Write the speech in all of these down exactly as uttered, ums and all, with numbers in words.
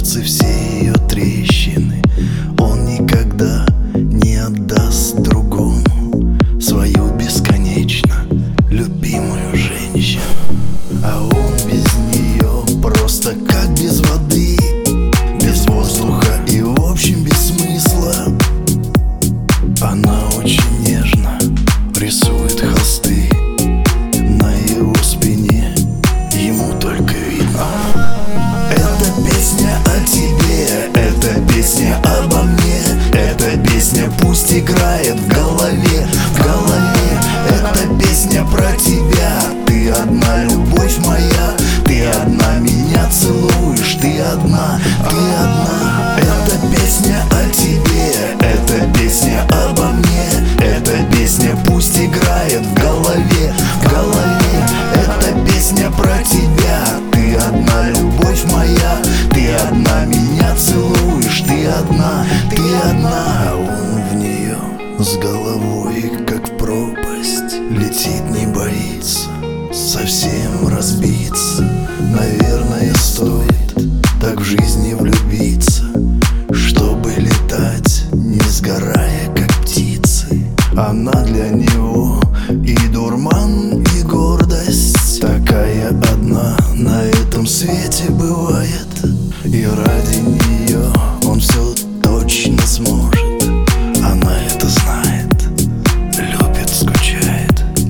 сердце все ее трещины. Он никогда не отдаст другому свою бесконечно любимую женщину. А он без нее просто как без воды, без воздуха и в общем без смысла. Она очень нежно рисует холсты на его спине, ему только видно. Это песня о тебе, это песня обо мне, эта песня пусть играет в голове, в голове. Это песня про тебя, ты одна, любовь моя, ты одна, меня целуешь, ты одна, ты одна. Это песня о тебе, это песня обо мне, эта песня пусть играет в голове, в голове. Это песня про тебя, ты одна, любовь моя, ты одна, меня целуешь, ты одна, ты одна. А он в нее с головой как в пропасть летит, не боится совсем разбиться. Наверное, стоит так в жизни влюбиться, чтобы летать, не сгорая, как птицы. Она для него и дурман, и гордость. Такая одна на этом свете бывает, и ради нее он все точно сможет. Она это знает, любит, скучает.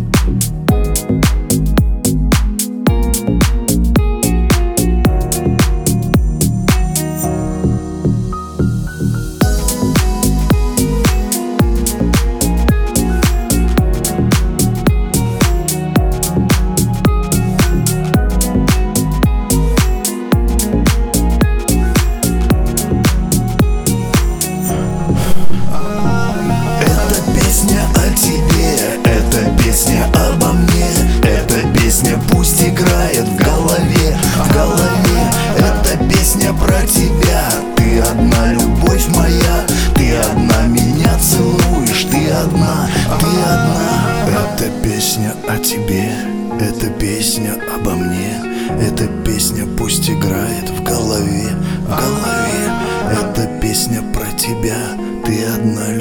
Песня обо мне, эта песня пусть играет в голове, в голове. Это песня про тебя, ты одна, любовь моя, ты одна, меня целуешь, ты одна, ты одна. Это песня о тебе, это песня обо мне, эта песня пусть играет в голове, в голове. Это песня про тебя, ты одна,